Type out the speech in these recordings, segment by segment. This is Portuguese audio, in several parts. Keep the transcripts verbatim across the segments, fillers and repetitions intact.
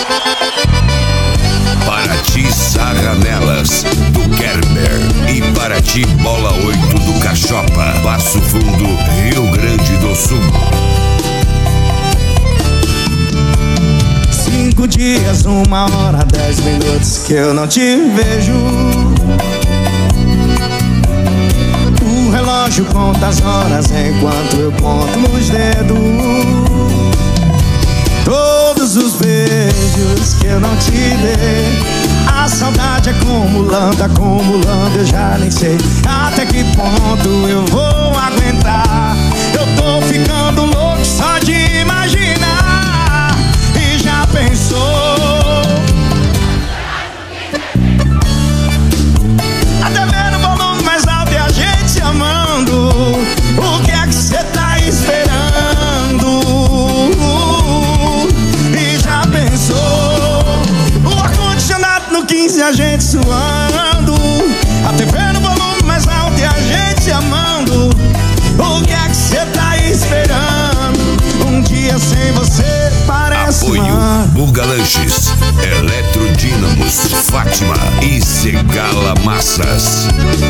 Paraty Sarranelas, do Kerber. E Paraty Bola oito, do Cachopa. Passo Fundo, Rio Grande do Sul. Cinco dias, uma hora, dez minutos que eu não te vejo. O relógio conta as horas enquanto eu conto nos dedos. Todos os beijos que eu não te dei, a saudade acumulando, acumulando, eu já nem sei até que ponto eu vou aguentar. Eu tô ficando louco só de imaginar. E já pensou? Até vendo o volume mais alto e a gente se amando. O que é que cê tá esperando? E já pensou? O ar-condicionado no quinze, a gente suando. A T V no volume mais alto e a gente se amando. O que é que cê tá esperando? Um dia sem você parece Apoio uma... Buga Lanches, Eletrodínamos, Fátima e Segala Massas.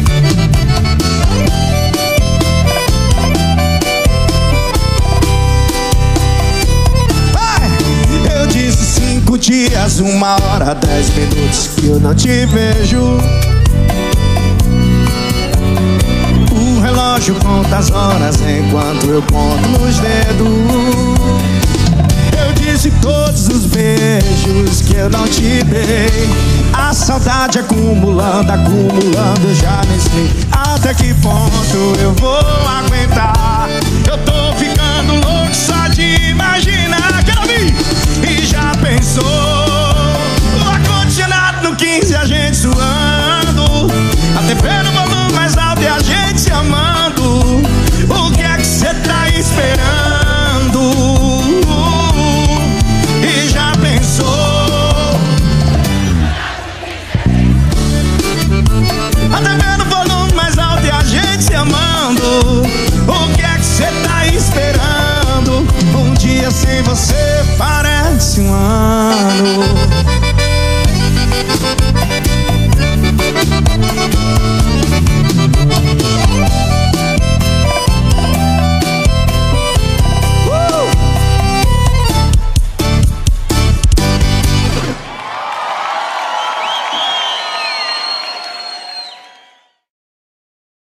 Eu disse cinco dias, uma hora, dez minutos que eu não te vejo. O relógio conta as horas enquanto eu conto nos dedos. Eu disse todos os beijos que eu não te dei, a saudade acumulando, acumulando, eu já nem sei até que ponto eu vou aguentar. Eu tô ficando louco só de imaginar.